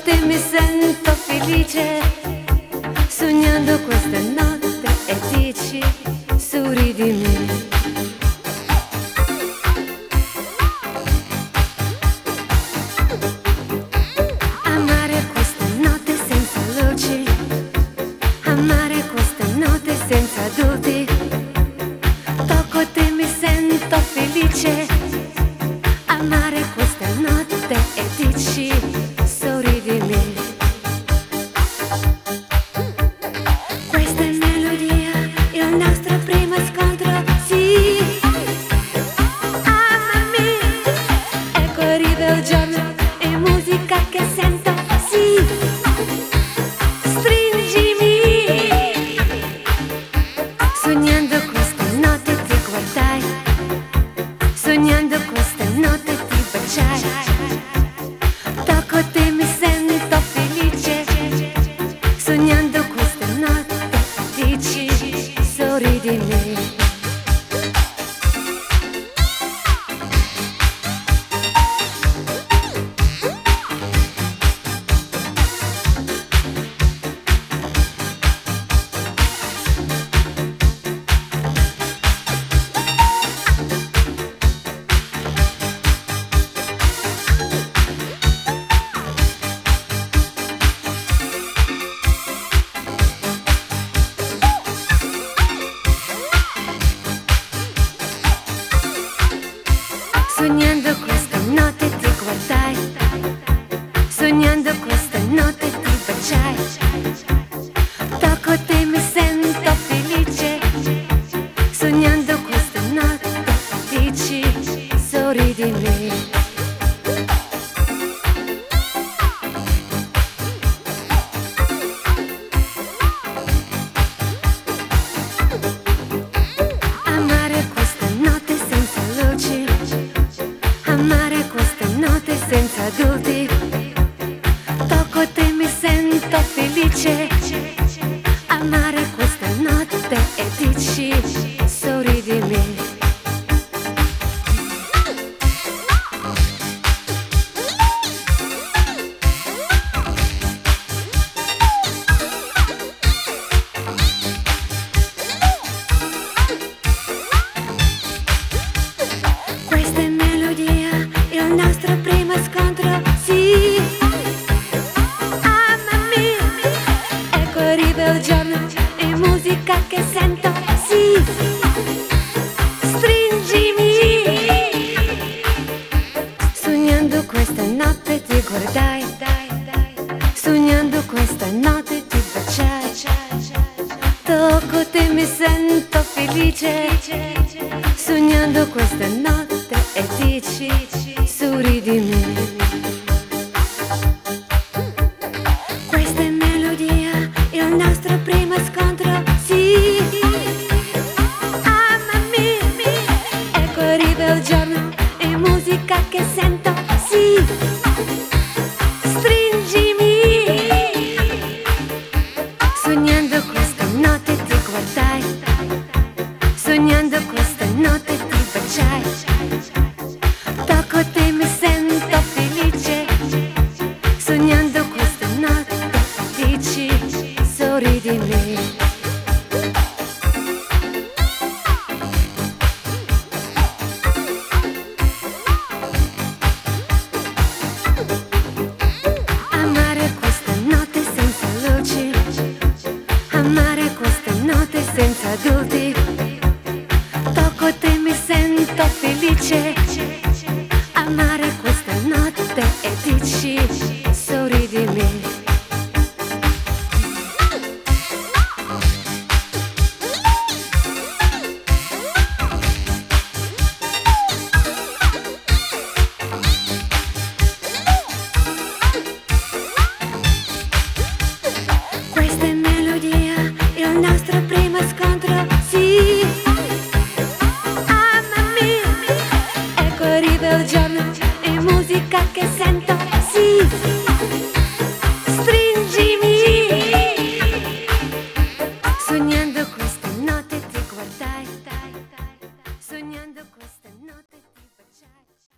te mi sento felice, sognando questa notte e dici sorridimi. Amare questa notte senza luci, amare questa notte senza adulti. Tocco te mi sento felice, amare questa notte e dici sorridimi. Questa è melodia, il nostro primo scontro, sì. Amami, ecco arriva il giorno e musica che sento, sì. Stringimi, sognando questa notte ti guardai, sognando questa notte ti baciai. Tocco te mi sento felice, sognando questa notte dici sorridimi. Sognando questa notte ti guardai, sognando questa notte ti baciai. Tocco te mi sento felice, sognando questa notte dici sorridimi. Amare questa notte senza luci, amare questa notte senza adulti. Tocco te mi sento felice, amare questa notte e dici sorridimi. Questa è melodia, il nostro primo scontro, sì. Amami, ecco arriva il giorno e musica che sento, sì. Stringimi, sognando questa notte ti guardai, sognando questa notte ti baciai. Tocco te mi sento felice, sognando questa notte e dici sorridimi. Questa è melodia, il nostro primo scontro, sì. Amami, ecco arriva il giorno e musica che sento, sì. Stringimi, sognando questa notte ti guardai, sognando questa notte ti baciai. Tocco te mi sento felice, sognando questa notte dici sorridimi.